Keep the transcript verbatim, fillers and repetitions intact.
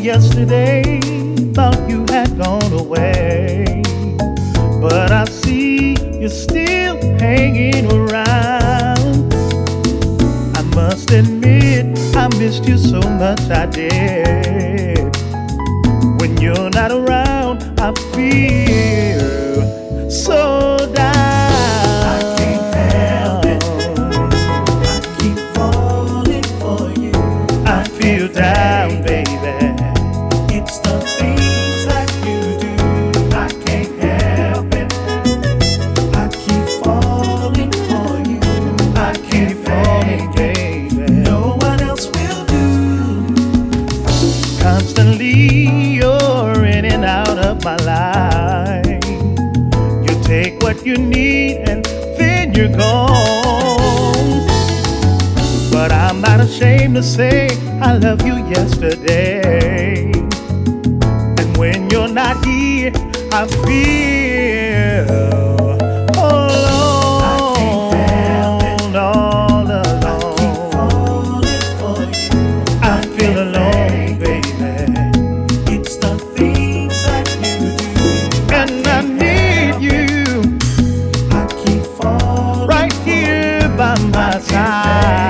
yesterday, thought you had gone away, but I see you're still hanging around. I must admit, I missed you so much, I did. When you're not around, I feel so down. I can't help it, I keep falling for you. I feel down, baby. It's the things that you do, I can't help it. I keep falling for you, I Keep can't falling, fake it. baby. No one else will do. Constantly you're in and out of my life. You take what you need and then you're gone. But I'm not ashamed to say I love you yesterday. And when you're not here, I feel all alone, all I keep alone. falling for you, I feel alone, baby. it's the things that you do. And I need you I keep falling right here by my side.